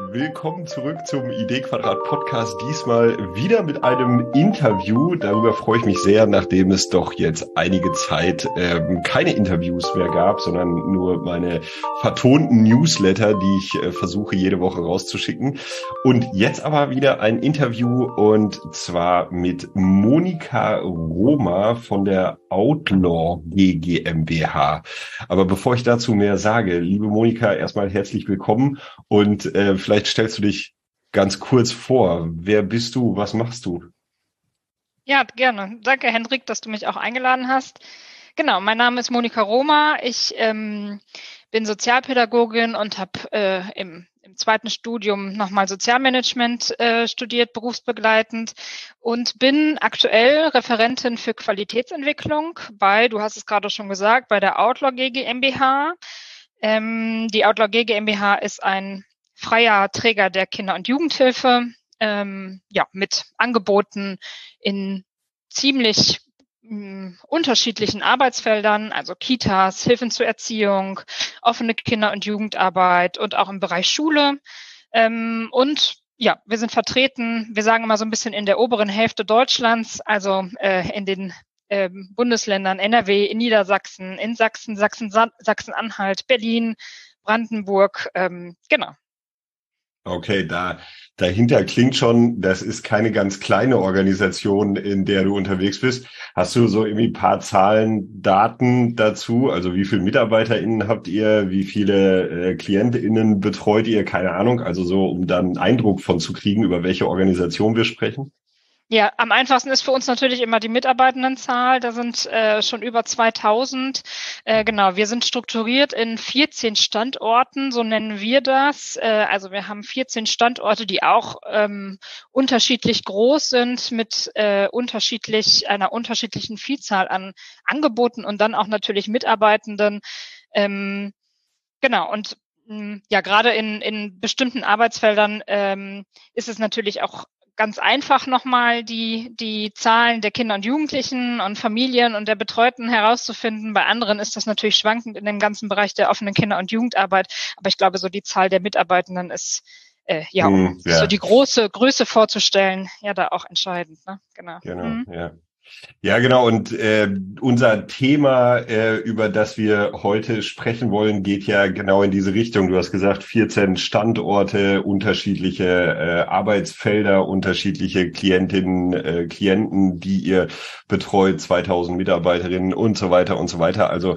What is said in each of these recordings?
Willkommen zurück zum Idee-Quadrat Podcast. Diesmal wieder mit einem Interview. Darüber freue ich mich sehr, nachdem es doch jetzt einige Zeit keine Interviews mehr gab, sondern nur meine vertonten Newsletter, die ich versuche jede Woche rauszuschicken. Und jetzt aber wieder ein Interview, und zwar mit Monika Roma von der Outlaw GmbH. Aber bevor ich dazu mehr sage, liebe Monika, erstmal herzlich willkommen. Und vielleicht stellst du dich ganz kurz vor. Wer bist du? Was machst du? Ja, gerne. Danke, Hendrik, dass du mich auch eingeladen hast. Genau, mein Name ist Monika Roma. Ich bin Sozialpädagogin und habe im zweiten Studium nochmal Sozialmanagement studiert, berufsbegleitend, und bin aktuell Referentin für Qualitätsentwicklung du hast es gerade schon gesagt, bei der Outlaw GmbH. Die Outlaw GmbH ist ein freier Träger der Kinder- und Jugendhilfe, mit Angeboten in ziemlich unterschiedlichen Arbeitsfeldern, also Kitas, Hilfen zur Erziehung, offene Kinder- und Jugendarbeit und auch im Bereich Schule. Und ja, wir sind vertreten, wir sagen immer so ein bisschen in der oberen Hälfte Deutschlands, also in den Bundesländern NRW, in Niedersachsen, in Sachsen, Sachsen-Anhalt, Berlin, Brandenburg, genau. Okay, dahinter klingt schon, das ist keine ganz kleine Organisation, in der du unterwegs bist. Hast du so irgendwie ein paar Zahlen, Daten dazu? Also wie viele MitarbeiterInnen habt ihr? Wie viele KlientInnen betreut ihr? Keine Ahnung. Also so, um dann einen Eindruck von zu kriegen, über welche Organisation wir sprechen. Ja, am einfachsten ist für uns natürlich immer die Mitarbeitendenzahl. Da sind schon über 2000. Genau, wir sind strukturiert in 14 Standorten, so nennen wir das. Also wir haben 14 Standorte, die auch unterschiedlich groß sind, mit einer unterschiedlichen Vielzahl an Angeboten und dann auch natürlich Mitarbeitenden. Genau, und ja, gerade in bestimmten Arbeitsfeldern ist es natürlich auch ganz einfach nochmal die Zahlen der Kinder und Jugendlichen und Familien und der Betreuten herauszufinden. Bei anderen ist das natürlich schwankend in dem ganzen Bereich der offenen Kinder- und Jugendarbeit. Aber ich glaube, so die Zahl der Mitarbeitenden ist, um sich so Ja, die große Größe vorzustellen, ja da auch entscheidend. Ne? Genau. genau, ja. Ja, genau. Und unser Thema, über das wir heute sprechen wollen, geht ja genau in diese Richtung. Du hast gesagt, 14 Standorte, unterschiedliche Arbeitsfelder, unterschiedliche Klientinnen, Klienten, die ihr betreut, 2000 Mitarbeiterinnen und so weiter und so weiter. Also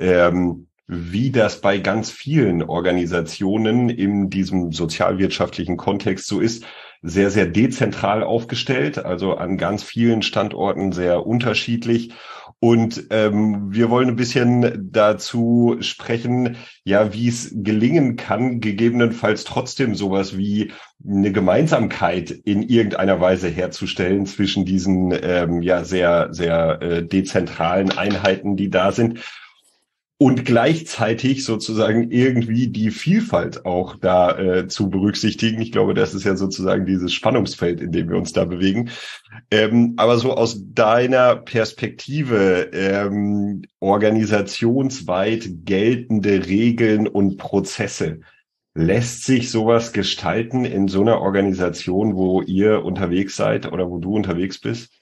wie das bei ganz vielen Organisationen in diesem sozialwirtschaftlichen Kontext so ist, sehr, sehr dezentral aufgestellt, also an ganz vielen Standorten sehr unterschiedlich. Und wir wollen ein bisschen dazu sprechen, ja, wie es gelingen kann, gegebenenfalls trotzdem sowas wie eine Gemeinsamkeit in irgendeiner Weise herzustellen zwischen diesen sehr, sehr dezentralen Einheiten, die da sind. Und gleichzeitig sozusagen irgendwie die Vielfalt auch da zu berücksichtigen. Ich glaube, das ist ja sozusagen dieses Spannungsfeld, in dem wir uns da bewegen. Aber so aus deiner Perspektive, organisationsweit geltende Regeln und Prozesse, lässt sich sowas gestalten in so einer Organisation, wo ihr unterwegs seid oder wo du unterwegs bist?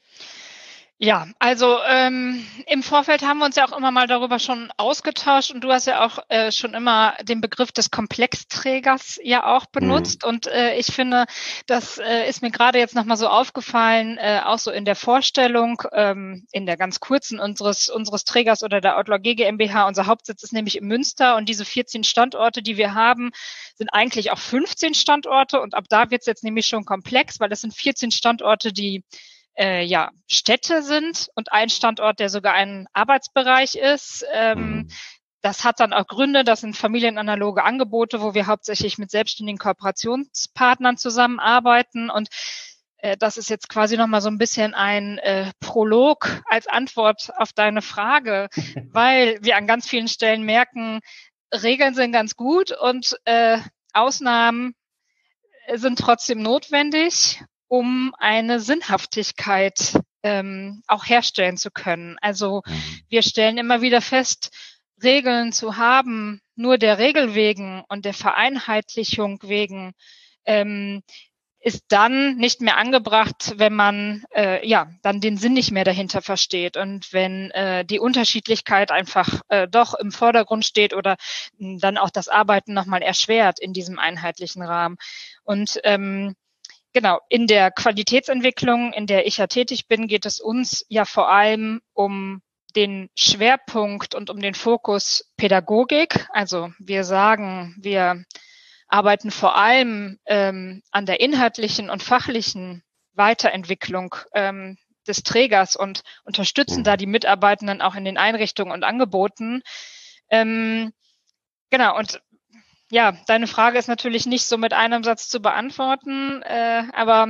Ja, also im Vorfeld haben wir uns ja auch immer mal darüber schon ausgetauscht, und du hast ja auch schon immer den Begriff des Komplexträgers ja auch benutzt, und ich finde, das ist mir gerade jetzt nochmal so aufgefallen, auch so in der Vorstellung, in der ganz kurzen unseres Trägers oder der Outlaw GmbH. Unser Hauptsitz ist nämlich in Münster, und diese 14 Standorte, die wir haben, sind eigentlich auch 15 Standorte, und ab da wird es jetzt nämlich schon komplex, weil das sind 14 Standorte, die Städte sind, und ein Standort, der sogar ein Arbeitsbereich ist. Das hat dann auch Gründe, das sind familienanaloge Angebote, wo wir hauptsächlich mit selbstständigen Kooperationspartnern zusammenarbeiten, und das ist jetzt quasi nochmal so ein bisschen ein Prolog als Antwort auf deine Frage, weil wir an ganz vielen Stellen merken, Regeln sind ganz gut und Ausnahmen sind trotzdem notwendig, um eine Sinnhaftigkeit auch herstellen zu können. Also wir stellen immer wieder fest, Regeln zu haben nur der Regel wegen und der Vereinheitlichung wegen ist dann nicht mehr angebracht, wenn man dann den Sinn nicht mehr dahinter versteht und wenn die Unterschiedlichkeit einfach doch im Vordergrund steht oder dann auch das Arbeiten nochmal erschwert in diesem einheitlichen Rahmen. Und genau, in der Qualitätsentwicklung, in der ich ja tätig bin, geht es uns ja vor allem um den Schwerpunkt und um den Fokus Pädagogik. Also wir sagen, wir arbeiten vor allem an der inhaltlichen und fachlichen Weiterentwicklung des Trägers und unterstützen da die Mitarbeitenden auch in den Einrichtungen und Angeboten. Genau, und ja, deine Frage ist natürlich nicht so mit einem Satz zu beantworten, aber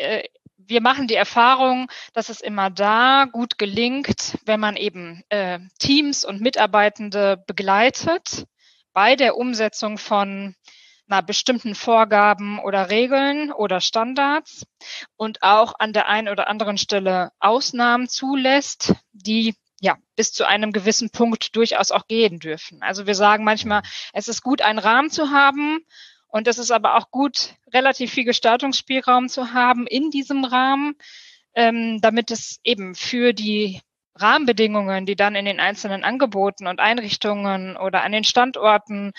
wir machen die Erfahrung, dass es immer da gut gelingt, wenn man eben Teams und Mitarbeitende begleitet bei der Umsetzung von bestimmten Vorgaben oder Regeln oder Standards und auch an der einen oder anderen Stelle Ausnahmen zulässt, die bis zu einem gewissen Punkt durchaus auch gehen dürfen. Also wir sagen manchmal, es ist gut, einen Rahmen zu haben und es ist aber auch gut, relativ viel Gestaltungsspielraum zu haben in diesem Rahmen, damit es eben für die Rahmenbedingungen, die dann in den einzelnen Angeboten und Einrichtungen oder an den Standorten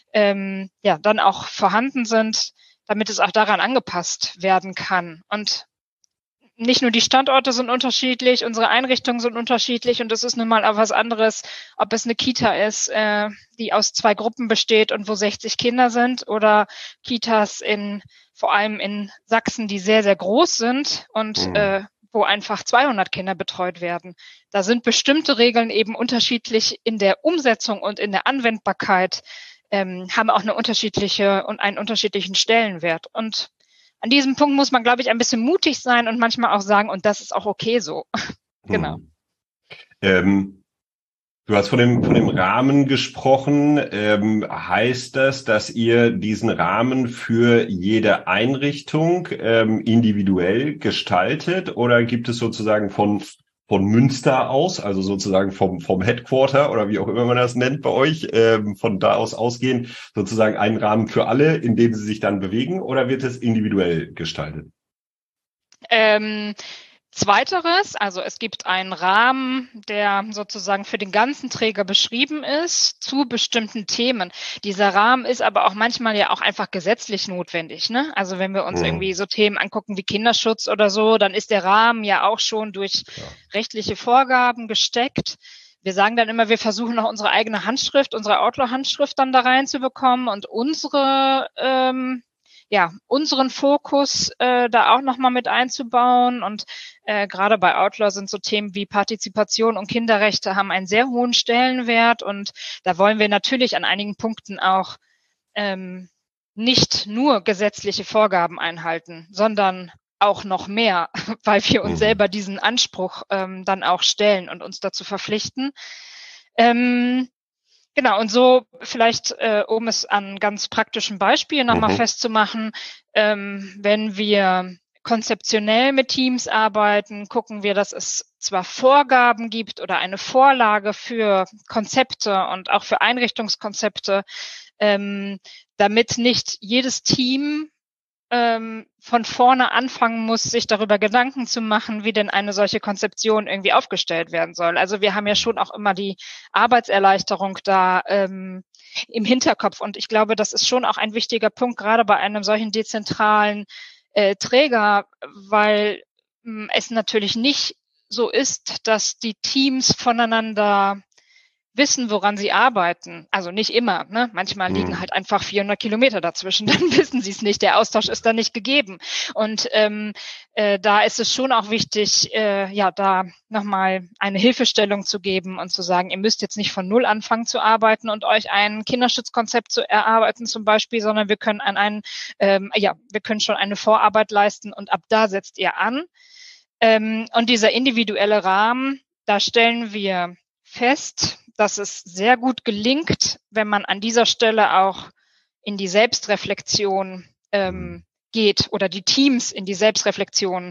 dann auch vorhanden sind, damit es auch daran angepasst werden kann. Und nicht nur die Standorte sind unterschiedlich, unsere Einrichtungen sind unterschiedlich und es ist nun mal auch was anderes, ob es eine Kita ist, die aus 2 Gruppen besteht und wo 60 Kinder sind oder Kitas vor allem in Sachsen, die sehr, sehr groß sind und wo einfach 200 Kinder betreut werden. Da sind bestimmte Regeln eben unterschiedlich in der Umsetzung und in der Anwendbarkeit, haben auch einen unterschiedlichen Stellenwert. Und an diesem Punkt muss man, glaube ich, ein bisschen mutig sein und manchmal auch sagen, und das ist auch okay so. Genau. Du hast von dem Rahmen gesprochen. Heißt das, dass ihr diesen Rahmen für jede Einrichtung individuell gestaltet oder gibt es sozusagen von Münster aus, also sozusagen vom Headquarter oder wie auch immer man das nennt bei euch, von da aus ausgehend sozusagen einen Rahmen für alle, in dem sie sich dann bewegen, oder wird es individuell gestaltet? Zweiteres, also es gibt einen Rahmen, der sozusagen für den ganzen Träger beschrieben ist, zu bestimmten Themen. Dieser Rahmen ist aber auch manchmal ja auch einfach gesetzlich notwendig, ne? Also wenn wir uns irgendwie so Themen angucken wie Kinderschutz oder so, dann ist der Rahmen ja auch schon durch rechtliche Vorgaben gesteckt. Wir sagen dann immer, wir versuchen noch unsere eigene Handschrift, unsere Outlaw-Handschrift dann da reinzubekommen und unseren Fokus da auch nochmal mit einzubauen. Und gerade bei Outlaw sind so Themen wie Partizipation und Kinderrechte haben einen sehr hohen Stellenwert. Und da wollen wir natürlich an einigen Punkten auch nicht nur gesetzliche Vorgaben einhalten, sondern auch noch mehr, weil wir uns selber diesen Anspruch dann auch stellen und uns dazu verpflichten. Genau, und so vielleicht, um es an ganz praktischen Beispielen nochmal festzumachen, wenn wir konzeptionell mit Teams arbeiten, gucken wir, dass es zwar Vorgaben gibt oder eine Vorlage für Konzepte und auch für Einrichtungskonzepte, damit nicht jedes Team von vorne anfangen muss, sich darüber Gedanken zu machen, wie denn eine solche Konzeption irgendwie aufgestellt werden soll. Also wir haben ja schon auch immer die Arbeitserleichterung da im Hinterkopf. Und ich glaube, das ist schon auch ein wichtiger Punkt, gerade bei einem solchen dezentralen Träger, weil es natürlich nicht so ist, dass die Teams voneinander wissen, woran sie arbeiten. Also nicht immer, ne? Manchmal liegen halt einfach 400 Kilometer dazwischen, dann wissen sie es nicht. Der Austausch ist dann nicht gegeben. Und da ist es schon auch wichtig, da nochmal eine Hilfestellung zu geben und zu sagen, ihr müsst jetzt nicht von Null anfangen zu arbeiten und euch ein Kinderschutzkonzept zu erarbeiten zum Beispiel, sondern wir können wir können schon eine Vorarbeit leisten und ab da setzt ihr an. Und dieser individuelle Rahmen, da stellen wir fest, dass es sehr gut gelingt, wenn man an dieser Stelle auch in die Selbstreflexion geht oder die Teams in die Selbstreflexion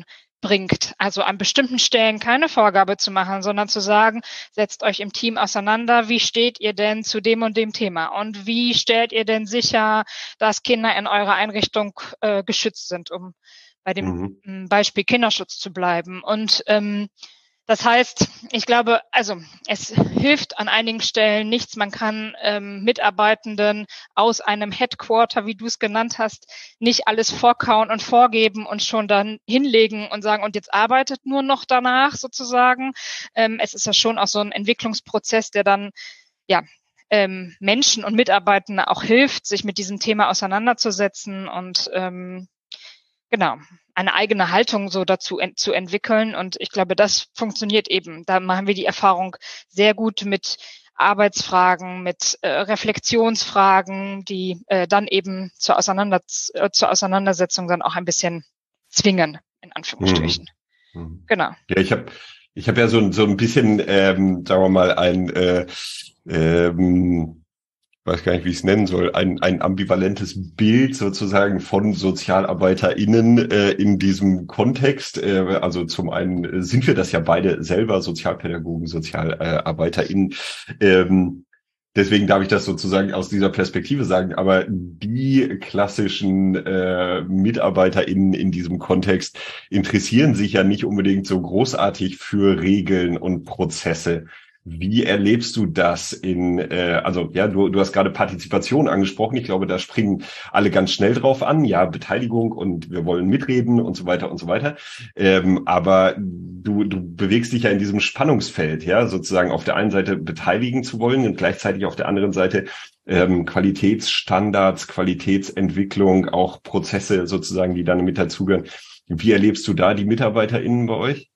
bringt. Also an bestimmten Stellen keine Vorgabe zu machen, sondern zu sagen, setzt euch im Team auseinander, wie steht ihr denn zu dem und dem Thema und wie stellt ihr denn sicher, dass Kinder in eurer Einrichtung geschützt sind, um bei dem Beispiel Kinderschutz zu bleiben. Und das heißt, ich glaube, also es hilft an einigen Stellen nichts. Man kann Mitarbeitenden aus einem Headquarter, wie du es genannt hast, nicht alles vorkauen und vorgeben und schon dann hinlegen und sagen, und jetzt arbeitet nur noch danach sozusagen. Es ist ja schon auch so ein Entwicklungsprozess, der dann Menschen und Mitarbeitenden auch hilft, sich mit diesem Thema auseinanderzusetzen und genau, eine eigene Haltung so dazu zu entwickeln. Und ich glaube, das funktioniert eben. Da machen wir die Erfahrung sehr gut mit Arbeitsfragen, mit Reflexionsfragen, die dann eben zur Auseinandersetzung dann auch ein bisschen zwingen, in Anführungsstrichen. Genau. Ja, ich hab ja so ein bisschen, sagen wir mal, weiß gar nicht, wie ich es nennen soll, ein ambivalentes Bild sozusagen von SozialarbeiterInnen in diesem Kontext. Also zum einen sind wir das ja beide selber, Sozialpädagogen, SozialarbeiterInnen. Deswegen darf ich das sozusagen aus dieser Perspektive sagen. Aber die klassischen MitarbeiterInnen in diesem Kontext interessieren sich ja nicht unbedingt so großartig für Regeln und Prozesse. Wie erlebst du das also ja, du hast gerade Partizipation angesprochen. Ich glaube, da springen alle ganz schnell drauf an. Ja, Beteiligung und wir wollen mitreden und so weiter und so weiter. Aber du bewegst dich ja in diesem Spannungsfeld, ja, sozusagen auf der einen Seite beteiligen zu wollen und gleichzeitig auf der anderen Seite Qualitätsstandards, Qualitätsentwicklung, auch Prozesse sozusagen, die dann mit dazugehören. Wie erlebst du da die MitarbeiterInnen bei euch?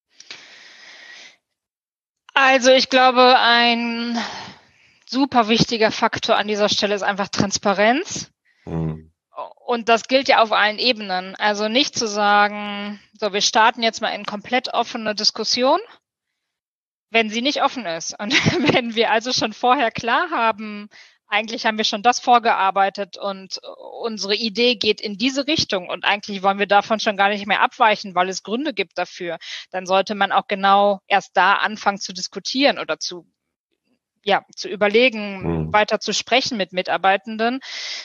Also ich glaube, ein super wichtiger Faktor an dieser Stelle ist einfach Transparenz. Und das gilt ja auf allen Ebenen. Also nicht zu sagen, so, wir starten jetzt mal in komplett offene Diskussion, wenn sie nicht offen ist. Und wenn wir also schon vorher klar haben, eigentlich haben wir schon das vorgearbeitet und unsere Idee geht in diese Richtung und eigentlich wollen wir davon schon gar nicht mehr abweichen, weil es Gründe gibt dafür, dann sollte man auch genau erst da anfangen zu diskutieren oder zu überlegen, weiter zu sprechen mit Mitarbeitenden.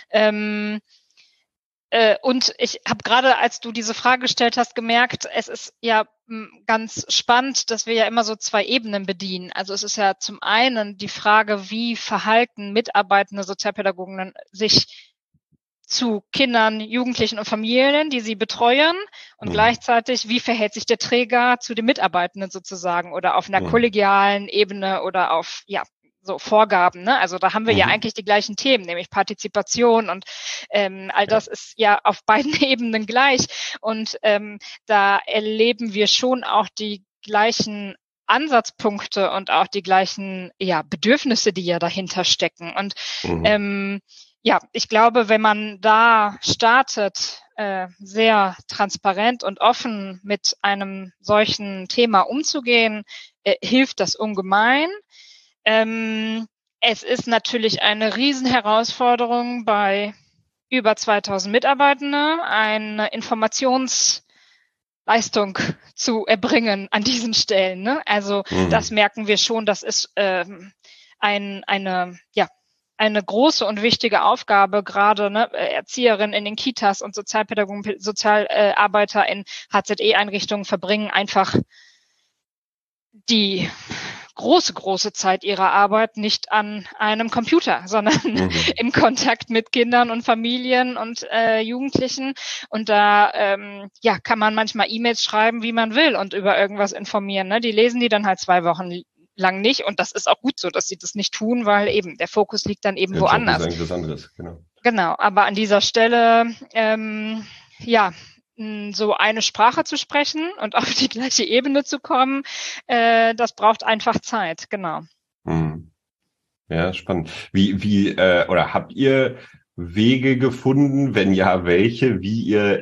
Und ich habe gerade, als du diese Frage gestellt hast, gemerkt, es ist ja ganz spannend, dass wir ja immer so zwei Ebenen bedienen. Also es ist ja zum einen die Frage, wie verhalten mitarbeitende Sozialpädagogen sich zu Kindern, Jugendlichen und Familien, die sie betreuen und gleichzeitig, wie verhält sich der Träger zu den Mitarbeitenden sozusagen oder auf einer kollegialen Ebene oder auf, so Vorgaben, ne? Also da haben wir ja eigentlich die gleichen Themen, nämlich Partizipation und all das ist ja auf beiden Ebenen gleich. Und da erleben wir schon auch die gleichen Ansatzpunkte und auch die gleichen Bedürfnisse, die ja dahinter stecken. Und ich glaube, wenn man da startet, sehr transparent und offen mit einem solchen Thema umzugehen, hilft das ungemein. Es ist natürlich eine Riesenherausforderung bei über 2000 Mitarbeitenden, eine Informationsleistung zu erbringen an diesen Stellen. Ne? Also das merken wir schon, das ist eine große und wichtige Aufgabe, gerade Erzieherinnen in den Kitas und Sozialpädagogen, Sozialarbeiter in HZE-Einrichtungen verbringen einfach die große Zeit ihrer Arbeit nicht an einem Computer, sondern im Kontakt mit Kindern und Familien und Jugendlichen. Und da kann man manchmal E-Mails schreiben, wie man will und über irgendwas informieren. Ne? Die lesen die dann halt 2 Wochen lang nicht. Und das ist auch gut so, dass sie das nicht tun, weil eben der Fokus liegt dann eben woanders. Das ist eigentlich was anderes, genau. Genau, aber an dieser Stelle so eine Sprache zu sprechen und auf die gleiche Ebene zu kommen, das braucht einfach Zeit, genau. Ja, spannend. Oder habt ihr Wege gefunden, wenn ja, welche, wie ihr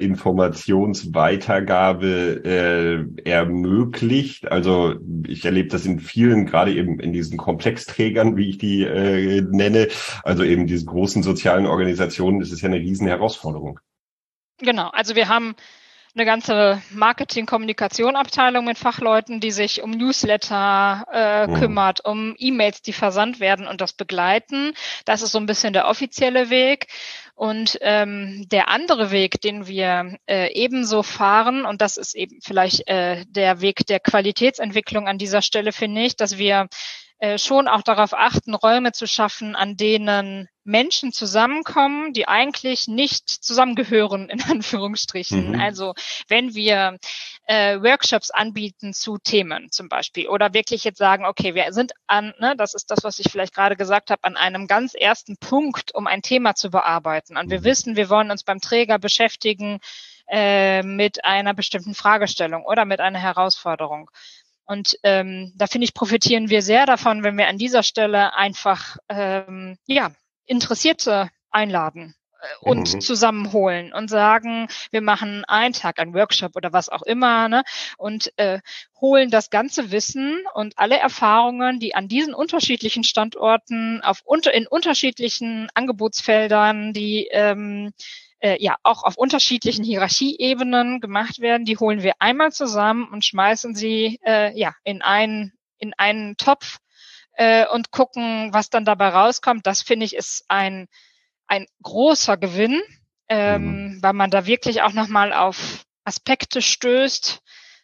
Informationsweitergabe ermöglicht? Also ich erlebe das in vielen, gerade eben in diesen Komplexträgern, wie ich die nenne, also eben diesen großen sozialen Organisationen, ist es ja eine riesen Herausforderung. Genau, also wir haben eine ganze Marketing-Kommunikation-Abteilung mit Fachleuten, die sich um Newsletter kümmert, um E-Mails, die versandt werden und das begleiten. Das ist so ein bisschen der offizielle Weg. Und der andere Weg, den wir ebenso fahren, und das ist eben vielleicht der Weg der Qualitätsentwicklung an dieser Stelle, finde ich, dass wir schon auch darauf achten, Räume zu schaffen, an denen Menschen zusammenkommen, die eigentlich nicht zusammengehören, in Anführungsstrichen. Also wenn wir Workshops anbieten zu Themen zum Beispiel oder wirklich jetzt sagen, okay, wir sind das ist das, was ich vielleicht gerade gesagt habe, an einem ganz ersten Punkt, um ein Thema zu bearbeiten. Und wir wissen, wir wollen uns beim Träger beschäftigen mit einer bestimmten Fragestellung oder mit einer Herausforderung. Und da finde ich, profitieren wir sehr davon, wenn wir an dieser Stelle einfach Interessierte einladen und zusammenholen und sagen, wir machen einen Tag, einen Workshop oder was auch immer, ne, und holen das ganze Wissen und alle Erfahrungen, die an diesen unterschiedlichen Standorten in unterschiedlichen Angebotsfeldern, die auch auf unterschiedlichen Hierarchieebenen gemacht werden, die holen wir einmal zusammen und schmeißen sie in einen Topf und gucken, was dann dabei rauskommt. Das finde ich ist ein großer Gewinn, weil man da wirklich auch nochmal auf Aspekte stößt,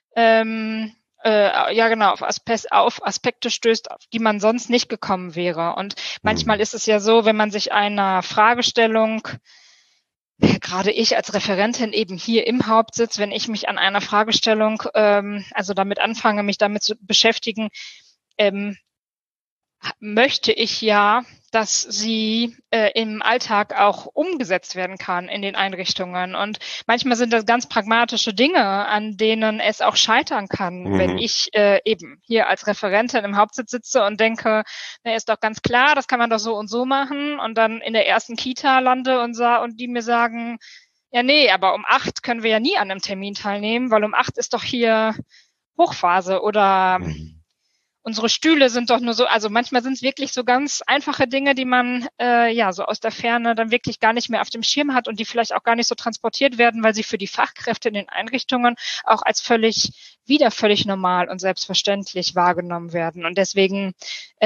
auf Aspekte stößt, auf die man sonst nicht gekommen wäre. Und manchmal ist es ja so, wenn man sich einer Fragestellung, gerade ich als Referentin eben hier im Hauptsitz, wenn ich mich an einer Fragestellung, damit anfange, mich damit zu beschäftigen, möchte ich ja, dass sie im Alltag auch umgesetzt werden kann in den Einrichtungen. Und manchmal sind das ganz pragmatische Dinge, an denen es auch scheitern kann, wenn ich eben hier als Referentin im Hauptsitz sitze und denke, ist doch ganz klar, das kann man doch so und so machen, und dann in der ersten Kita lande und die mir sagen, ja nee, aber um 8 können wir ja nie an einem Termin teilnehmen, weil um 8 ist doch hier Hochphase oder unsere Stühle sind doch nur so, also manchmal sind es wirklich so ganz einfache Dinge, die man so aus der Ferne dann wirklich gar nicht mehr auf dem Schirm hat und die vielleicht auch gar nicht so transportiert werden, weil sie für die Fachkräfte in den Einrichtungen auch als völlig normal und selbstverständlich wahrgenommen werden. Und deswegen,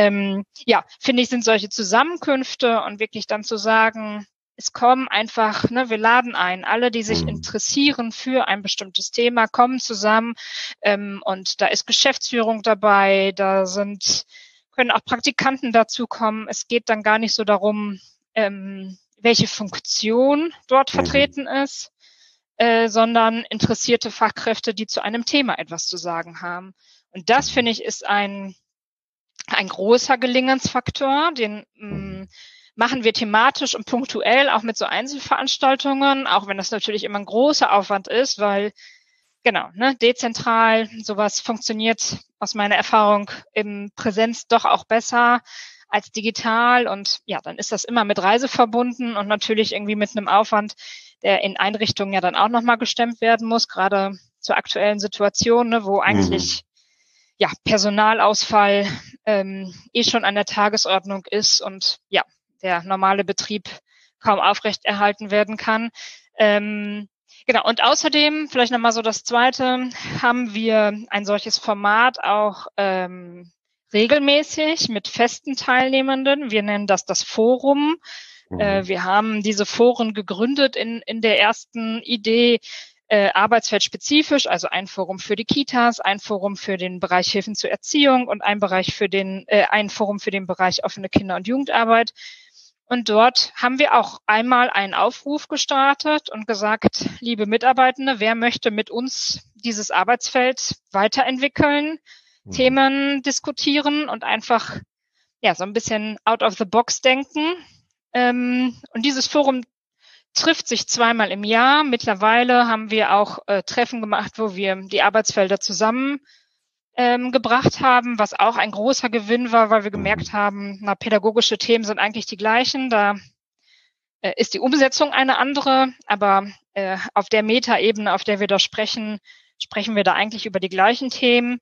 finde ich, sind solche Zusammenkünfte und wirklich dann zu sagen, es kommen einfach, wir laden ein, alle, die sich interessieren für ein bestimmtes Thema, kommen zusammen, und da ist Geschäftsführung dabei, können auch Praktikanten dazukommen. Es geht dann gar nicht so darum, welche Funktion dort vertreten ist, sondern interessierte Fachkräfte, die zu einem Thema etwas zu sagen haben. Und das, finde ich, ist ein großer Gelingensfaktor, den machen wir thematisch und punktuell auch mit so Einzelveranstaltungen, auch wenn das natürlich immer ein großer Aufwand ist, weil dezentral sowas funktioniert aus meiner Erfahrung im Präsenz doch auch besser als digital, und ja, dann ist das immer mit Reise verbunden und natürlich irgendwie mit einem Aufwand, der in Einrichtungen ja dann auch nochmal gestemmt werden muss, gerade zur aktuellen Situation, wo eigentlich Personalausfall schon an der Tagesordnung ist und der normale Betrieb kaum aufrechterhalten werden kann. Und außerdem, vielleicht nochmal so das Zweite, haben wir ein solches Format auch regelmäßig mit festen Teilnehmenden. Wir nennen das Forum. Wir haben diese Foren gegründet in der ersten Idee, arbeitsfeldspezifisch, also ein Forum für die Kitas, ein Forum für den Bereich Hilfen zur Erziehung und ein Forum für den Bereich offene Kinder- und Jugendarbeit. Und dort haben wir auch einmal einen Aufruf gestartet und gesagt, liebe Mitarbeitende, wer möchte mit uns dieses Arbeitsfeld weiterentwickeln, Themen diskutieren und einfach so ein bisschen out of the box denken. Und dieses Forum trifft sich zweimal im Jahr. Mittlerweile haben wir auch Treffen gemacht, wo wir die Arbeitsfelder zusammen gebracht haben, was auch ein großer Gewinn war, weil wir gemerkt haben, pädagogische Themen sind eigentlich die gleichen. Da ist die Umsetzung eine andere, aber auf der Metaebene, auf der wir da sprechen wir da eigentlich über die gleichen Themen.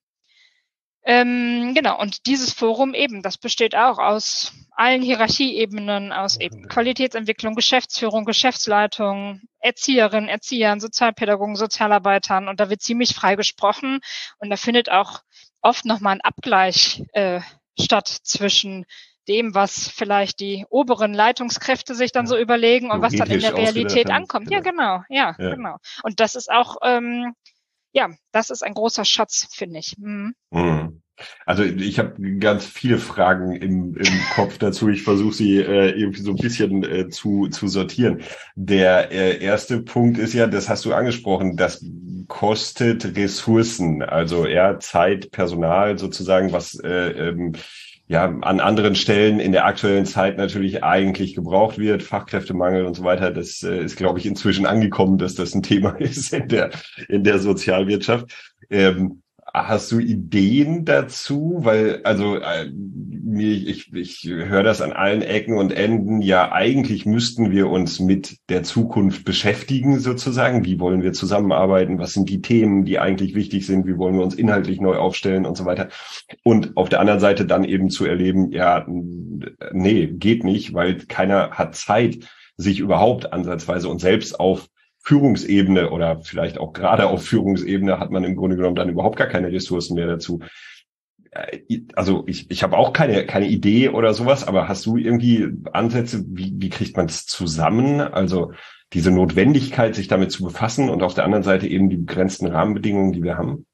Und dieses Forum eben, das besteht auch aus allen Hierarchieebenen, aus eben Qualitätsentwicklung, Geschäftsführung, Geschäftsleitung, Erzieherinnen, Erziehern, Sozialpädagogen, Sozialarbeitern und da wird ziemlich frei gesprochen und da findet auch oft nochmal ein Abgleich statt zwischen dem, was vielleicht die oberen Leitungskräfte sich dann so überlegen und was dann in der Realität ankommt. Genau. Ja, genau. Und das ist auch, das ist ein großer Schatz, finde ich. Also ich habe ganz viele Fragen im Kopf dazu. Ich versuche sie irgendwie so ein bisschen zu sortieren. Der erste Punkt ist ja, das hast du angesprochen, das kostet Ressourcen, also Zeit, Personal sozusagen, was an anderen Stellen in der aktuellen Zeit natürlich eigentlich gebraucht wird, Fachkräftemangel und so weiter. Das ist, glaube ich, inzwischen angekommen, dass das ein Thema ist in der Sozialwirtschaft. Hast du Ideen dazu? Weil, also ich höre das an allen Ecken und Enden. Ja, eigentlich müssten wir uns mit der Zukunft beschäftigen, sozusagen. Wie wollen wir zusammenarbeiten? Was sind die Themen, die eigentlich wichtig sind? Wie wollen wir uns inhaltlich neu aufstellen und so weiter? Und auf der anderen Seite dann eben zu erleben, ja, nee, geht nicht, weil keiner hat Zeit, sich überhaupt ansatzweise und selbst auf Führungsebene oder vielleicht auch gerade auf Führungsebene hat man im Grunde genommen dann überhaupt gar keine Ressourcen mehr dazu. Also ich habe auch keine Idee oder sowas, aber hast du irgendwie Ansätze, wie kriegt man es zusammen? Also diese Notwendigkeit, sich damit zu befassen und auf der anderen Seite eben die begrenzten Rahmenbedingungen, die wir haben?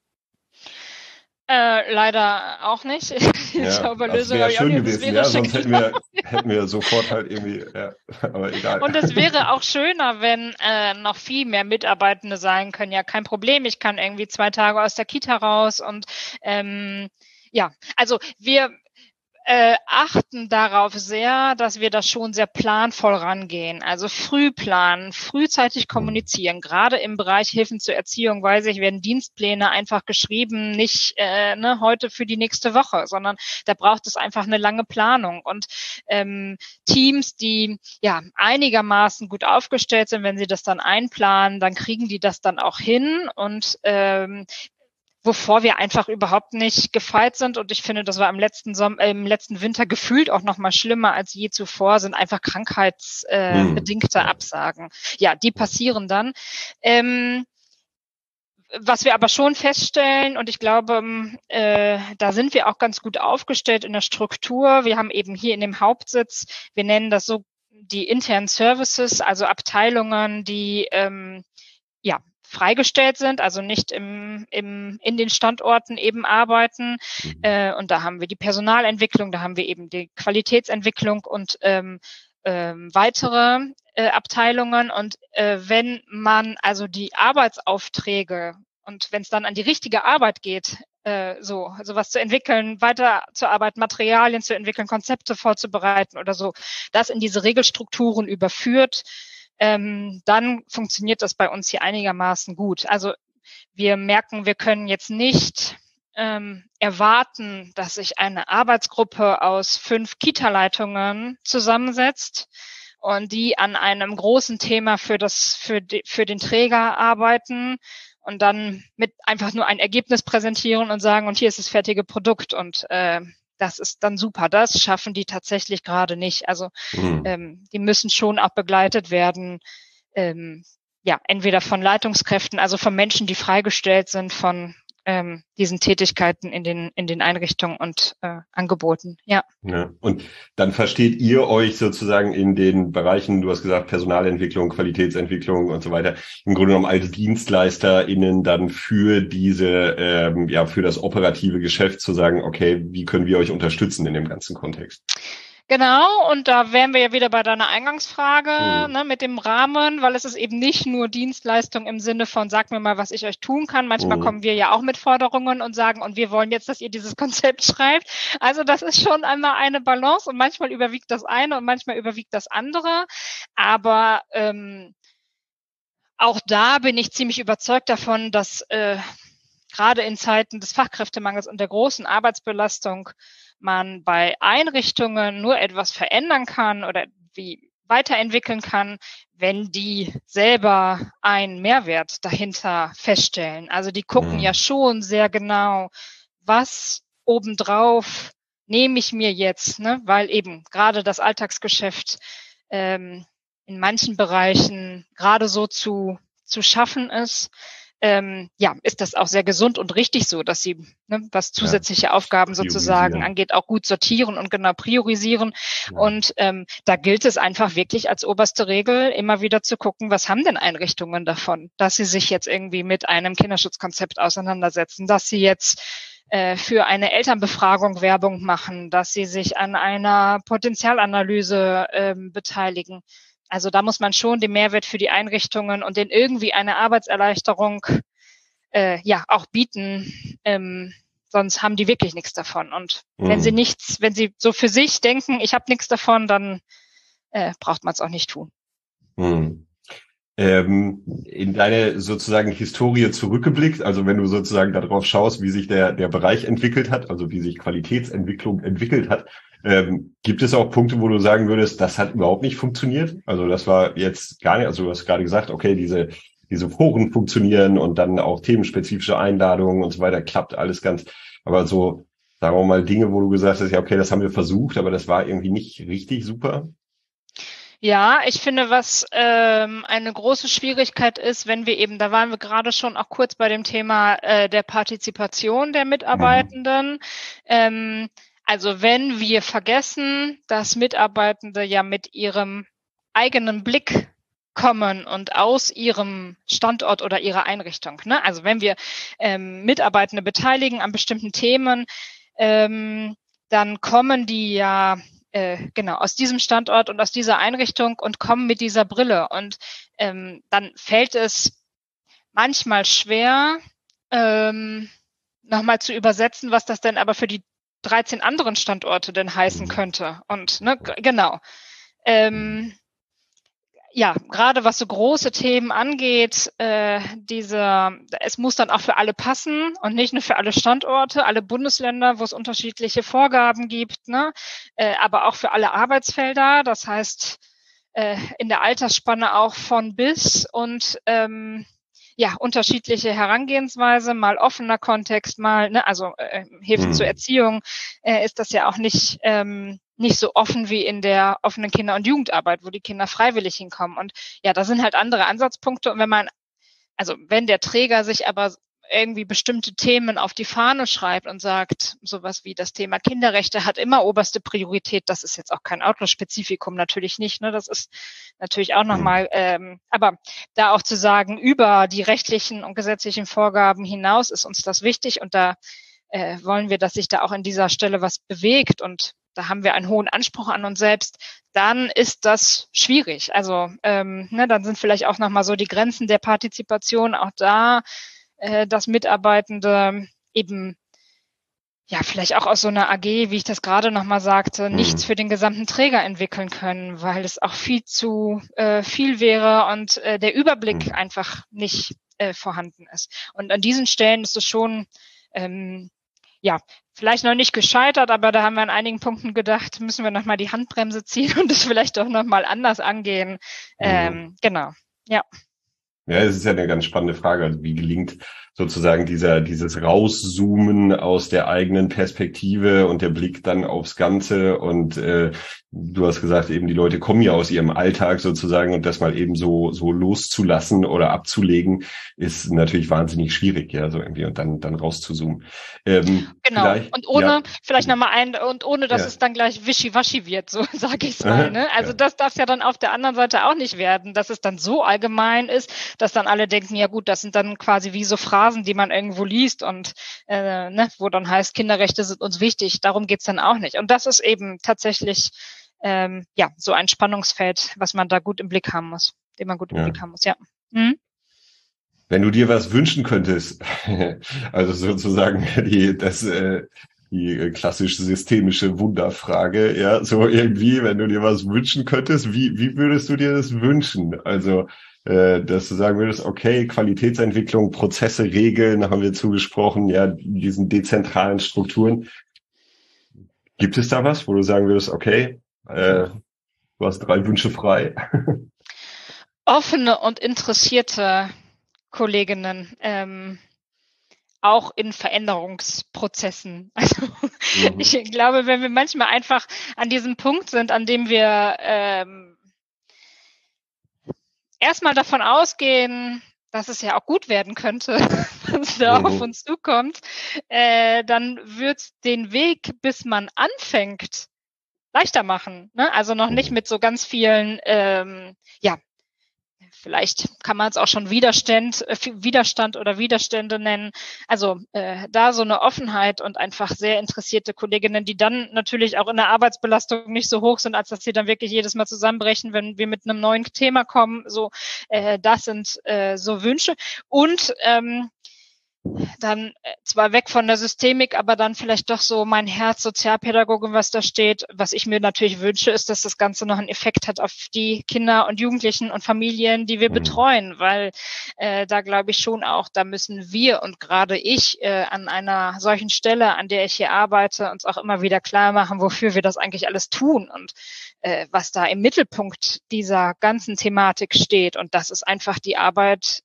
Leider auch nicht. Das wäre schön gewesen, sonst hätten wir sofort halt irgendwie, aber egal. Und es wäre auch schöner, wenn noch viel mehr Mitarbeitende sein können. Ja, kein Problem, ich kann irgendwie 2 Tage aus der Kita raus und also wir achten darauf sehr, dass wir das schon sehr planvoll rangehen. Also früh planen, frühzeitig kommunizieren. Gerade im Bereich Hilfen zur Erziehung, weiß ich, werden Dienstpläne einfach geschrieben, nicht heute für die nächste Woche, sondern da braucht es einfach eine lange Planung. Und Teams, die einigermaßen gut aufgestellt sind, wenn sie das dann einplanen, dann kriegen die das dann auch hin und wovor wir einfach überhaupt nicht gefeit sind. Und ich finde, das war im letzten Winter gefühlt auch noch mal schlimmer als je zuvor, sind einfach krankheitsbedingte Absagen. Ja, die passieren dann. Was wir aber schon feststellen, und ich glaube, da sind wir auch ganz gut aufgestellt in der Struktur. Wir haben eben hier in dem Hauptsitz, wir nennen das so die internen Services, also Abteilungen, die freigestellt sind, also nicht in den Standorten eben arbeiten. Und da haben wir die Personalentwicklung, da haben wir eben die Qualitätsentwicklung und weitere Abteilungen. Und wenn man also die Arbeitsaufträge und wenn es dann an die richtige Arbeit geht, sowas zu entwickeln, weiterzuarbeiten, Materialien zu entwickeln, Konzepte vorzubereiten oder so, das in diese Regelstrukturen überführt, dann funktioniert das bei uns hier einigermaßen gut. Also wir merken, wir können jetzt nicht erwarten, dass sich eine Arbeitsgruppe aus 5 Kita-Leitungen zusammensetzt und die an einem großen Thema für den Träger arbeiten und dann mit einfach nur ein Ergebnis präsentieren und sagen, und hier ist das fertige Produkt und das ist dann super. Das schaffen die tatsächlich gerade nicht. Also die müssen schon auch begleitet werden, entweder von Leitungskräften, also von Menschen, die freigestellt sind von diesen Tätigkeiten in den Einrichtungen und Angeboten. Ja. Und dann versteht ihr euch sozusagen in den Bereichen, du hast gesagt, Personalentwicklung, Qualitätsentwicklung und so weiter, im Grunde genommen als DienstleisterInnen dann für diese, für das operative Geschäft zu sagen, okay, wie können wir euch unterstützen in dem ganzen Kontext? Genau, und da wären wir ja wieder bei deiner Eingangsfrage, mit dem Rahmen, weil es ist eben nicht nur Dienstleistung im Sinne von, sag mir mal, was ich euch tun kann. Manchmal kommen wir ja auch mit Forderungen und sagen, und wir wollen jetzt, dass ihr dieses Konzept schreibt. Also das ist schon einmal eine Balance und manchmal überwiegt das eine und manchmal überwiegt das andere. Aber auch da bin ich ziemlich überzeugt davon, dass gerade in Zeiten des Fachkräftemangels und der großen Arbeitsbelastung man bei Einrichtungen nur etwas verändern kann oder wie weiterentwickeln kann, wenn die selber einen Mehrwert dahinter feststellen. Also die gucken ja schon sehr genau, was obendrauf nehme ich mir jetzt, weil eben gerade das Alltagsgeschäft in in manchen Bereichen gerade so zu schaffen ist, ist das auch sehr gesund und richtig so, dass sie, was zusätzliche Aufgaben sozusagen angeht, auch gut sortieren und genau priorisieren. Ja. Und da gilt es einfach wirklich als oberste Regel, immer wieder zu gucken, was haben denn Einrichtungen davon, dass sie sich jetzt irgendwie mit einem Kinderschutzkonzept auseinandersetzen, dass sie jetzt für eine Elternbefragung Werbung machen, dass sie sich an einer Potenzialanalyse beteiligen. Also da muss man schon den Mehrwert für die Einrichtungen und denen irgendwie eine Arbeitserleichterung auch bieten. Sonst haben die wirklich nichts davon. Und wenn sie so für sich denken, ich habe nichts davon, dann braucht man es auch nicht tun. In deine sozusagen Historie zurückgeblickt, also wenn du sozusagen darauf schaust, wie sich der Bereich entwickelt hat, also wie sich Qualitätsentwicklung entwickelt hat, gibt es auch Punkte, wo du sagen würdest, das hat überhaupt nicht funktioniert? Also das war jetzt gar nicht, also du hast gerade gesagt, okay, diese Foren funktionieren und dann auch themenspezifische Einladungen und so weiter, klappt alles ganz, aber so, sagen wir mal, Dinge, wo du gesagt hast, ja, okay, das haben wir versucht, aber das war irgendwie nicht richtig super? Ja, ich finde, was eine große Schwierigkeit ist, wenn wir eben, da waren wir gerade schon auch kurz bei dem Thema der Partizipation der Mitarbeitenden. Also wenn wir vergessen, dass Mitarbeitende ja mit ihrem eigenen Blick kommen und aus ihrem Standort oder ihrer Einrichtung, ne? Also wenn wir Mitarbeitende beteiligen an bestimmten Themen, dann kommen die ja aus diesem Standort und aus dieser Einrichtung und kommen mit dieser Brille. Und dann fällt es manchmal schwer, nochmal zu übersetzen, was das denn aber für die 13 anderen Standorte denn heißen könnte. Und genau. Gerade was so große Themen angeht, es muss dann auch für alle passen und nicht nur für alle Standorte, alle Bundesländer, wo es unterschiedliche Vorgaben gibt, ne? Aber auch für alle Arbeitsfelder. Das heißt, in der Altersspanne auch von bis und unterschiedliche Herangehensweise, mal offener Kontext, mal, Hilfe zur Erziehung, ist das ja auch nicht so offen wie in der offenen Kinder- und Jugendarbeit, wo die Kinder freiwillig hinkommen. Und ja, da sind halt andere Ansatzpunkte. Und wenn der Träger sich aber irgendwie bestimmte Themen auf die Fahne schreibt und sagt, sowas wie das Thema Kinderrechte hat immer oberste Priorität, das ist jetzt auch kein Outlaw-Spezifikum, natürlich nicht, ne? Das ist natürlich auch nochmal, aber da auch zu sagen, über die rechtlichen und gesetzlichen Vorgaben hinaus ist uns das wichtig und da wollen wir, dass sich da auch an dieser Stelle was bewegt und da haben wir einen hohen Anspruch an uns selbst, dann ist das schwierig. Also dann sind vielleicht auch nochmal so die Grenzen der Partizipation auch da, dass Mitarbeitende eben vielleicht auch aus so einer AG, wie ich das gerade nochmal sagte, nichts für den gesamten Träger entwickeln können, weil es auch viel zu viel wäre und der Überblick einfach nicht vorhanden ist. Und an diesen Stellen ist es schon vielleicht noch nicht gescheitert, aber da haben wir an einigen Punkten gedacht, müssen wir nochmal die Handbremse ziehen und es vielleicht auch nochmal anders angehen. Genau, ja. Ja, es ist ja eine ganz spannende Frage. Also wie gelingt sozusagen dieses Rauszoomen aus der eigenen Perspektive und der Blick dann aufs Ganze und du hast gesagt, eben die Leute kommen ja aus ihrem Alltag sozusagen und das mal eben so loszulassen oder abzulegen, ist natürlich wahnsinnig schwierig, ja, so irgendwie und dann rauszuzoomen. Genau. Und ohne, vielleicht nochmal ohne, dass es dann gleich wischiwaschi wird, so sage ich es mal. Ne? Also das darf ja dann auf der anderen Seite auch nicht werden, dass es dann so allgemein ist, dass dann alle denken, ja gut, das sind dann quasi wie so Phrasen, die man irgendwo liest und wo dann heißt, Kinderrechte sind uns wichtig. Darum geht's dann auch nicht. Und das ist eben tatsächlich so ein Spannungsfeld, was man da gut im Blick haben muss, den man gut im Blick haben muss, ja. Wenn du dir was wünschen könntest, also sozusagen die klassische systemische Wunderfrage, ja, so irgendwie, wenn du dir was wünschen könntest, wie würdest du dir das wünschen? Also, dass du sagen würdest, okay, Qualitätsentwicklung, Prozesse, Regeln, haben wir zugesprochen, ja, diesen dezentralen Strukturen. Gibt es da was, wo du sagen würdest, okay, du hast 3 Wünsche frei? Offene und interessierte Kolleginnen, auch in Veränderungsprozessen. Also ich glaube, wenn wir manchmal einfach an diesem Punkt sind, an dem wir erstmal davon ausgehen, dass es ja auch gut werden könnte, was da auf uns zukommt, dann wird's den Weg, bis man anfängt, leichter machen. Ne? Also noch nicht mit so ganz vielen, vielleicht kann man es auch schon Widerstand oder Widerstände nennen. Also da so eine Offenheit und einfach sehr interessierte Kolleginnen, die dann natürlich auch in der Arbeitsbelastung nicht so hoch sind, als dass sie dann wirklich jedes Mal zusammenbrechen, wenn wir mit einem neuen Thema kommen. So, das sind so Wünsche. Und dann zwar weg von der Systemik, aber dann vielleicht doch so mein Herz Sozialpädagogin, was da steht. Was ich mir natürlich wünsche, ist, dass das Ganze noch einen Effekt hat auf die Kinder und Jugendlichen und Familien, die wir betreuen, weil da glaube ich schon auch, da müssen wir und gerade ich an einer solchen Stelle, an der ich hier arbeite, uns auch immer wieder klar machen, wofür wir das eigentlich alles tun und was da im Mittelpunkt dieser ganzen Thematik steht. Und das ist einfach die Arbeit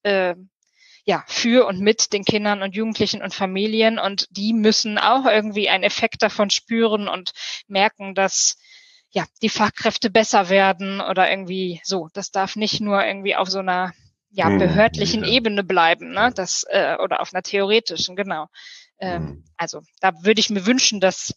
für und mit den Kindern und Jugendlichen und Familien, und die müssen auch irgendwie einen Effekt davon spüren und merken, dass die Fachkräfte besser werden oder irgendwie so. Das darf nicht nur irgendwie auf so einer behördlichen Ebene bleiben, ne? Das oder auf einer theoretischen, genau. Also da würde ich mir wünschen, dass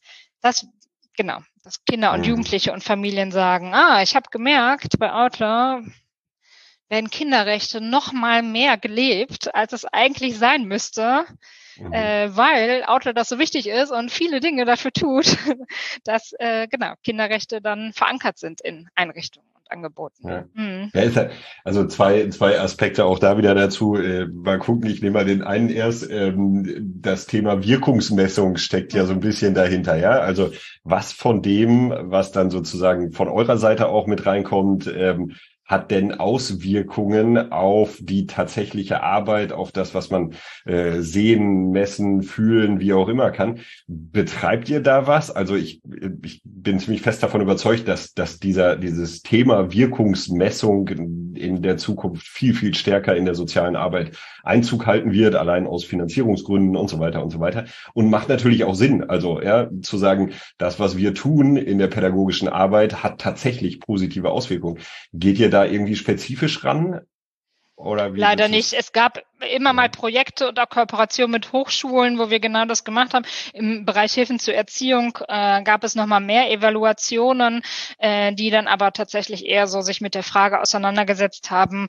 Kinder und Jugendliche und Familien sagen, ich habe gemerkt, bei Outlaw werden Kinderrechte noch mal mehr gelebt, als es eigentlich sein müsste, weil Outlaw das so wichtig ist und viele Dinge dafür tut, dass Kinderrechte dann verankert sind in Einrichtungen und Angeboten. Ja. Ja, ist ja, also zwei Aspekte auch da wieder dazu. Mal gucken, ich nehme mal den einen erst. Das Thema Wirkungsmessung steckt ja so ein bisschen dahinter, ja. Also was von dem, was dann sozusagen von eurer Seite auch mit reinkommt, hat denn Auswirkungen auf die tatsächliche Arbeit, auf das, was man sehen, messen, fühlen, wie auch immer kann? Betreibt ihr da was? Also ich bin ziemlich fest davon überzeugt, dass dieses Thema Wirkungsmessung in der Zukunft viel, viel stärker in der sozialen Arbeit Einzug halten wird, allein aus Finanzierungsgründen und so weiter und so weiter. Und macht natürlich auch Sinn, also zu sagen, das, was wir tun in der pädagogischen Arbeit, hat tatsächlich positive Auswirkungen. Geht ihr da irgendwie spezifisch ran? Oder wie? Leider nicht. Es gab immer mal Projekte und auch Kooperationen mit Hochschulen, wo wir genau das gemacht haben. Im Bereich Hilfen zur Erziehung gab es nochmal mehr Evaluationen, die dann aber tatsächlich eher so sich mit der Frage auseinandergesetzt haben,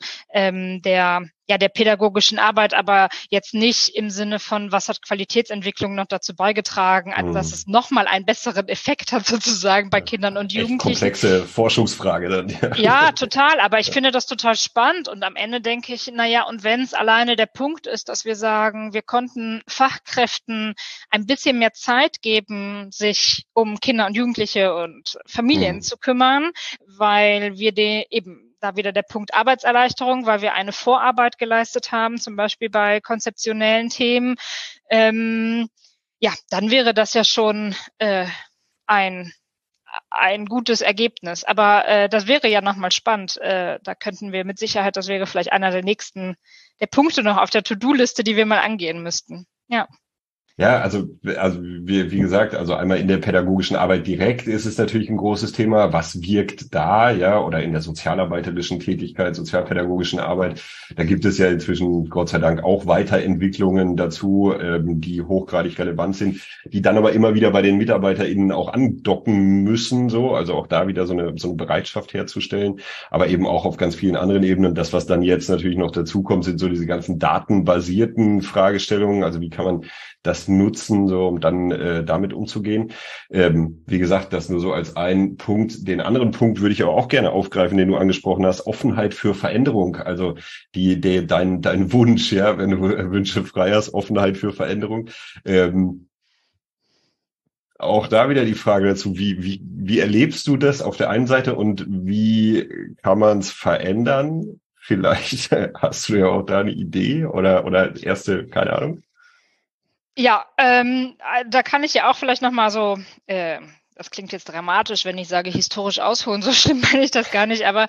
der pädagogischen Arbeit, aber jetzt nicht im Sinne von, was hat Qualitätsentwicklung noch dazu beigetragen, als dass es nochmal einen besseren Effekt hat sozusagen bei Kindern und Jugendlichen. Echt komplexe Forschungsfrage dann. Ja, total, aber ich finde das total spannend, und am Ende denke ich, und wenn es alleine der Punkt ist, dass wir sagen, wir konnten Fachkräften ein bisschen mehr Zeit geben, sich um Kinder und Jugendliche und Familien zu kümmern, weil wir da wieder der Punkt Arbeitserleichterung, weil wir eine Vorarbeit geleistet haben, zum Beispiel bei konzeptionellen Themen, dann wäre das ja schon ein gutes Ergebnis. Aber das wäre ja nochmal spannend. Da könnten wir mit Sicherheit, das wäre vielleicht einer der Punkte noch auf der To-Do-Liste, die wir mal angehen müssten. Ja. Ja, also wie gesagt, also einmal in der pädagogischen Arbeit direkt ist es natürlich ein großes Thema. Was wirkt da, oder in der sozialarbeiterischen Tätigkeit, sozialpädagogischen Arbeit? Da gibt es ja inzwischen, Gott sei Dank, auch Weiterentwicklungen dazu, die hochgradig relevant sind, die dann aber immer wieder bei den MitarbeiterInnen auch andocken müssen, so. Also auch da wieder so eine Bereitschaft herzustellen, aber eben auch auf ganz vielen anderen Ebenen. Das, was dann jetzt natürlich noch dazu kommt, sind so diese ganzen datenbasierten Fragestellungen. Also wie kann man das nutzen, so um dann damit umzugehen. Wie gesagt, das nur so als ein Punkt. Den anderen Punkt würde ich aber auch gerne aufgreifen, den du angesprochen hast: Offenheit für Veränderung. Also dein Wunsch, wenn du Wünsche frei hast, Offenheit für Veränderung. Auch da wieder die Frage dazu: Wie erlebst du das auf der einen Seite und wie kann man es verändern? Vielleicht hast du ja auch da eine Idee oder erste, keine Ahnung. Ja, da kann ich ja auch vielleicht nochmal so, das klingt jetzt dramatisch, wenn ich sage historisch ausholen, so schlimm meine ich das gar nicht, aber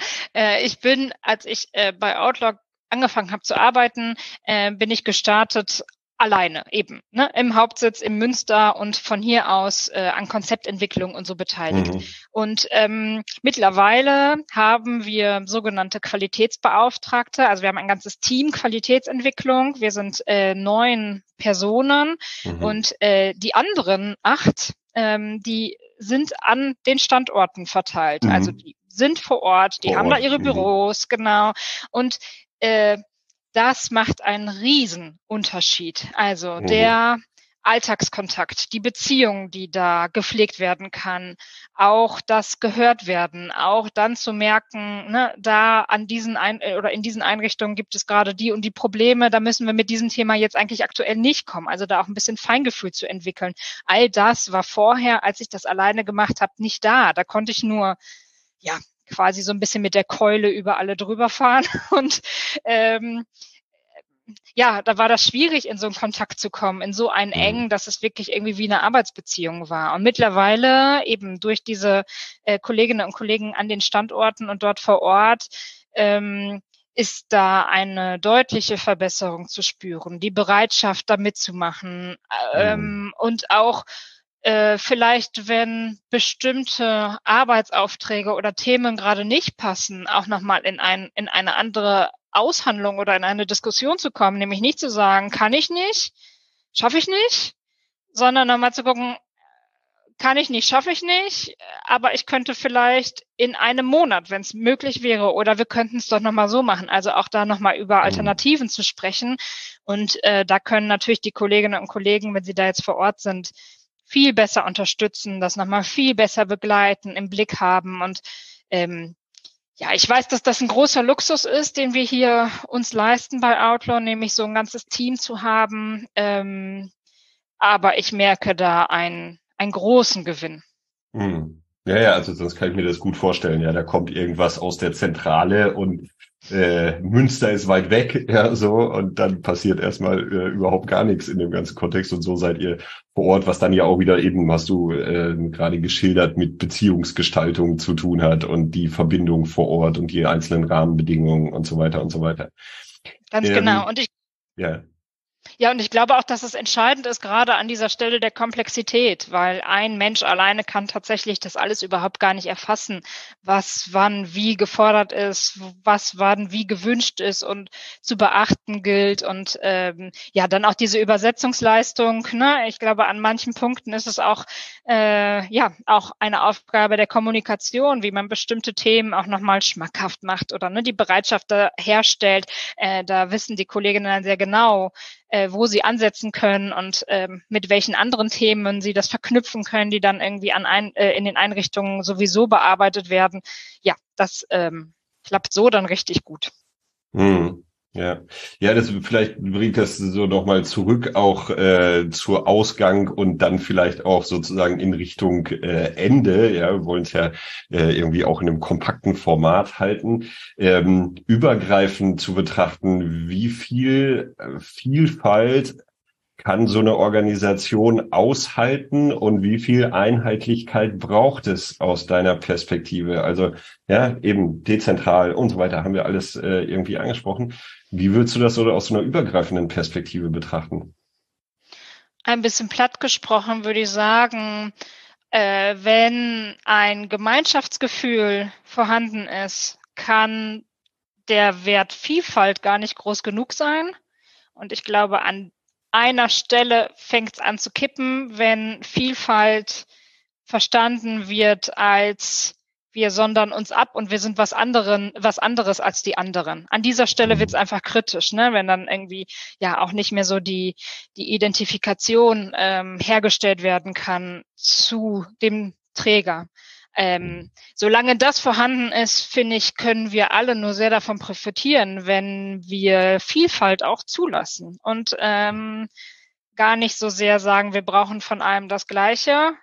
als ich bei Outlaw angefangen habe zu arbeiten, bin ich gestartet alleine eben, ne, im Hauptsitz in Münster und von hier aus an Konzeptentwicklung und so beteiligt. Und mittlerweile haben wir sogenannte Qualitätsbeauftragte, also wir haben ein ganzes Team Qualitätsentwicklung, wir sind 9 Personen und die anderen 8, die sind an den Standorten verteilt, also die sind vor Ort, die haben da ihre Büros, genau, und das macht einen Riesenunterschied. Also der Alltagskontakt, die Beziehung, die da gepflegt werden kann, auch das gehört werden, auch dann zu merken, ne, da an diesen in diesen Einrichtungen gibt es gerade die und die Probleme, da müssen wir mit diesem Thema jetzt eigentlich aktuell nicht kommen. Also da auch ein bisschen Feingefühl zu entwickeln. All das war vorher, als ich das alleine gemacht habe, nicht da. Da konnte ich nur, ja, quasi so ein bisschen mit der Keule über alle drüber fahren und ja, da war das schwierig, in so einen Kontakt zu kommen, in so einen engen, dass es wirklich irgendwie wie eine Arbeitsbeziehung war. Und mittlerweile eben durch diese Kolleginnen und Kollegen an den Standorten und dort vor Ort ist da eine deutliche Verbesserung zu spüren. Die Bereitschaft, da mitzumachen und auch vielleicht, wenn bestimmte Arbeitsaufträge oder Themen gerade nicht passen, auch nochmal in eine andere Aushandlung oder in eine Diskussion zu kommen, nämlich nicht zu sagen, kann ich nicht, schaffe ich nicht, sondern nochmal zu gucken, kann ich nicht, schaffe ich nicht, aber ich könnte vielleicht in einem Monat, wenn es möglich wäre, oder wir könnten es doch nochmal so machen, also auch da nochmal über Alternativen zu sprechen. Und da können natürlich die Kolleginnen und Kollegen, wenn sie da jetzt vor Ort sind, viel besser unterstützen, das nochmal viel besser begleiten, im Blick haben. Und ja, ich weiß, dass das ein großer Luxus ist, den wir hier uns leisten bei Outlaw, nämlich so ein ganzes Team zu haben. Aber ich merke da einen großen Gewinn. Ja, also sonst kann ich mir das gut vorstellen. Ja, da kommt irgendwas aus der Zentrale und Münster ist weit weg, ja, so, und dann passiert erstmal überhaupt gar nichts in dem ganzen Kontext, und so seid ihr vor Ort, was dann ja auch wieder eben, hast du gerade geschildert, mit Beziehungsgestaltung zu tun hat und die Verbindung vor Ort und die einzelnen Rahmenbedingungen und so weiter und so weiter. Ganz genau. Und und ich glaube auch, dass es entscheidend ist, gerade an dieser Stelle der Komplexität, weil ein Mensch alleine kann tatsächlich das alles überhaupt gar nicht erfassen, was wann wie gefordert ist, was wann wie gewünscht ist und zu beachten gilt. Und dann auch diese Übersetzungsleistung, ne? Ich glaube, an manchen Punkten ist es auch auch eine Aufgabe der Kommunikation, wie man bestimmte Themen auch nochmal schmackhaft macht oder die Bereitschaft da herstellt. Da wissen die Kolleginnen dann sehr genau, wo sie ansetzen können und mit welchen anderen Themen sie das verknüpfen können, die dann irgendwie in den Einrichtungen sowieso bearbeitet werden. Ja, das klappt so dann richtig gut. Ja, das vielleicht bringt das so nochmal zurück auch zur Ausgang und dann vielleicht auch sozusagen in Richtung Ende. Ja, wir wollen es ja irgendwie auch in einem kompakten Format halten, übergreifend zu betrachten, wie viel Vielfalt kann so eine Organisation aushalten und wie viel Einheitlichkeit braucht es aus deiner Perspektive? Also ja, eben dezentral und so weiter haben wir alles irgendwie angesprochen. Wie würdest du das so aus so einer übergreifenden Perspektive betrachten? Ein bisschen platt gesprochen würde ich sagen, wenn ein Gemeinschaftsgefühl vorhanden ist, kann der Wert Vielfalt gar nicht groß genug sein. Und ich glaube, an einer Stelle fängt es an zu kippen, wenn Vielfalt verstanden wird als wir sondern uns ab und wir sind was anderes als die anderen. An dieser Stelle wird es einfach kritisch, ne? Wenn dann irgendwie auch nicht mehr so die Identifikation hergestellt werden kann zu dem Träger. Solange das vorhanden ist, finde ich, können wir alle nur sehr davon profitieren, wenn wir Vielfalt auch zulassen und gar nicht so sehr sagen, wir brauchen von allem das Gleiche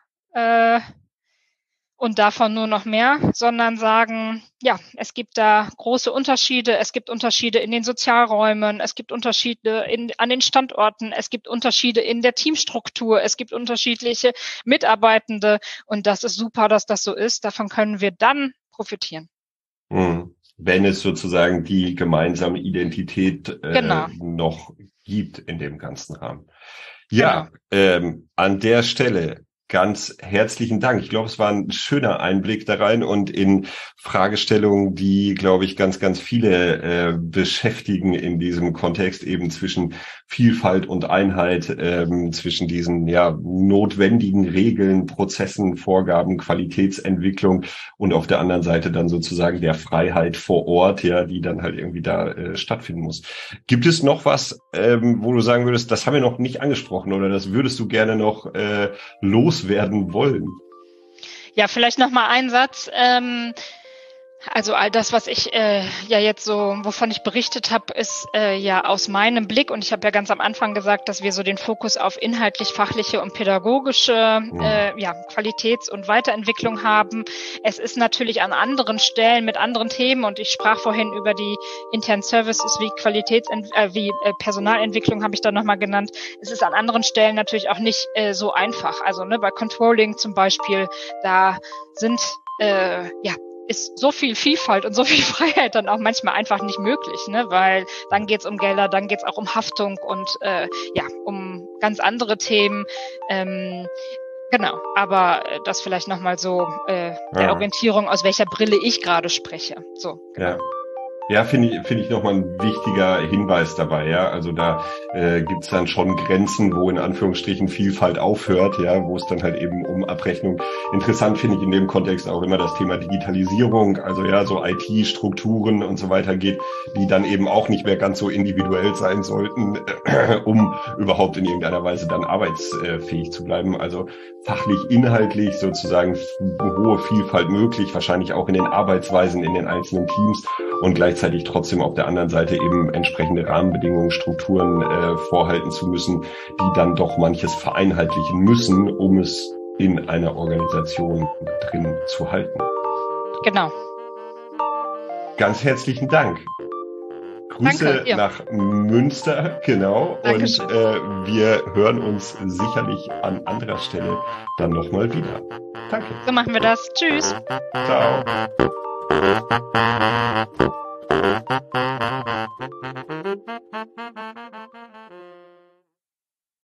und davon nur noch mehr, sondern sagen, es gibt da große Unterschiede, es gibt Unterschiede in den Sozialräumen, es gibt Unterschiede an den Standorten, es gibt Unterschiede in der Teamstruktur, es gibt unterschiedliche Mitarbeitende und das ist super, dass das so ist. Davon können wir dann profitieren. Wenn es sozusagen die gemeinsame Identität noch gibt in dem ganzen Rahmen. Ja, an der Stelle ganz herzlichen Dank. Ich glaube, es war ein schöner Einblick da rein und in Fragestellungen, die, glaube ich, ganz, ganz viele beschäftigen in diesem Kontext eben zwischen Vielfalt und Einheit, zwischen diesen notwendigen Regeln, Prozessen, Vorgaben, Qualitätsentwicklung und auf der anderen Seite dann sozusagen der Freiheit vor Ort, die dann halt irgendwie da stattfinden muss. Gibt es noch was, wo du sagen würdest, das haben wir noch nicht angesprochen oder das würdest du gerne noch loswerden wollen? Ja, vielleicht noch mal ein Satz. Also all das, was ich jetzt so, wovon ich berichtet habe, ist aus meinem Blick, und ich habe ja ganz am Anfang gesagt, dass wir so den Fokus auf inhaltlich-fachliche und pädagogische Qualitäts- und Weiterentwicklung haben. Es ist natürlich an anderen Stellen mit anderen Themen, und ich sprach vorhin über die internen Services wie Personalentwicklung habe ich da nochmal genannt. Es ist an anderen Stellen natürlich auch nicht so einfach. Also bei Controlling zum Beispiel, da sind ist so viel Vielfalt und so viel Freiheit dann auch manchmal einfach nicht möglich, weil dann geht's um Gelder, dann geht's auch um Haftung und um ganz andere Themen. Genau, aber das vielleicht nochmal so der Orientierung, aus welcher Brille ich gerade spreche. So, genau. Ja, finde ich nochmal ein wichtiger Hinweis dabei, Also da gibt's dann schon Grenzen, wo in Anführungsstrichen Vielfalt aufhört, wo es dann halt eben um Abrechnung. Interessant finde ich in dem Kontext auch immer das Thema Digitalisierung, also so IT-Strukturen und so weiter geht, die dann eben auch nicht mehr ganz so individuell sein sollten, um überhaupt in irgendeiner Weise dann arbeitsfähig zu bleiben. Also fachlich, inhaltlich sozusagen hohe Vielfalt möglich, wahrscheinlich auch in den Arbeitsweisen in den einzelnen Teams und gleichzeitig trotzdem auf der anderen Seite eben entsprechende Rahmenbedingungen, Strukturen vorhalten zu müssen, die dann doch manches vereinheitlichen müssen, um es in einer Organisation drin zu halten. Genau. Ganz herzlichen Dank. Grüße nach Münster, genau. Dankeschön. Und wir hören uns sicherlich an anderer Stelle dann nochmal wieder. Danke. So machen wir das. Tschüss. Ciao.